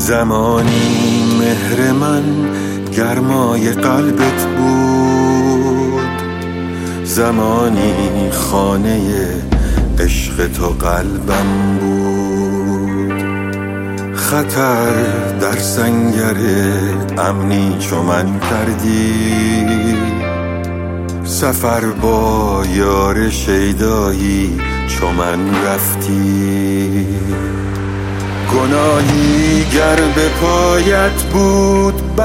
زمانی مهر من گرمای قلبت بود، زمانی خانه عشق تو قلبم بود. خطر در سنگر امنی چو من کردی، سفر با یار شیدایی چو من رفتی. گناهی گر به پایت بود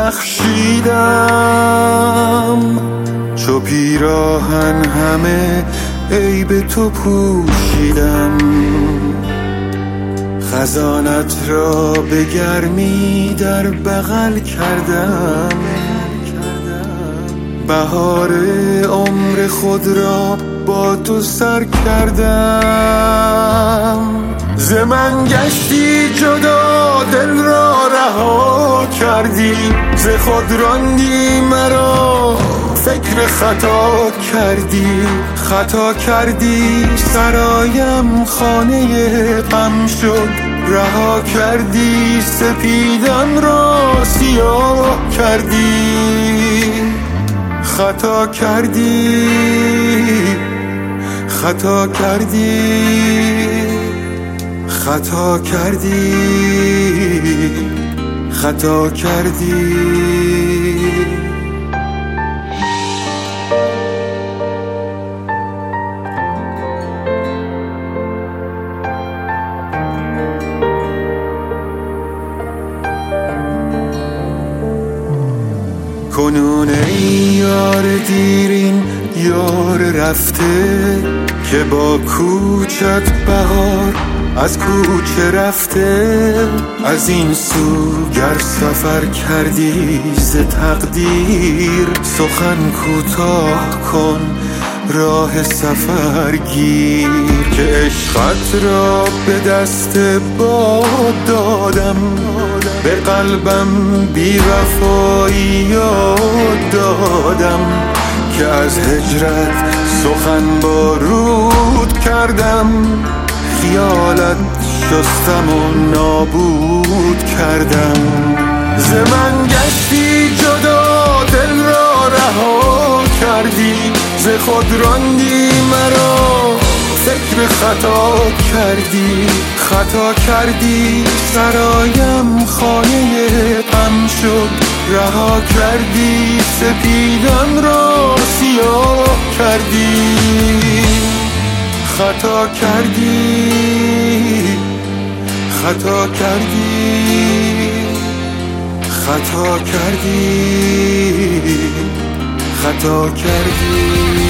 بخشیدم، چو پیراهن همه عیب تو پوشیدم. خزانت را به گرمی در بغل کردم، بهار عمر خود را با تو سر کردم. ز من گشتی جدا دل را رها کردی، ز خود راندی مرا فکر خطا کردی. خطا کردی سرایم خانه غم شد، رها کردی سپیدم را سیاه کردی. خطا کردی خطا کردی خطا کردی خطا کردی. کنون ای یار دیرین یار رفته، که با کوچت بهار از کوچه رفته. از این سو گر سفر کردی ز تقدیر، سخن کوتاه کن راه سفر گیر. که عشقت را به دست باد دادم، به قلبم بی وفایی یاد دادم. که از هجرت سخن بارود کردم، خیالت شستم و نابود کردم. ز من گشتی جدا دل را رها کردی، ز خود راندی مرا فکر خطا کردی. خطا کردی سرایم خانه غم شد، رها کردی سپیدم را سیاه کردی. خطا کردی خطا کردی خطا کردی خطا کردی.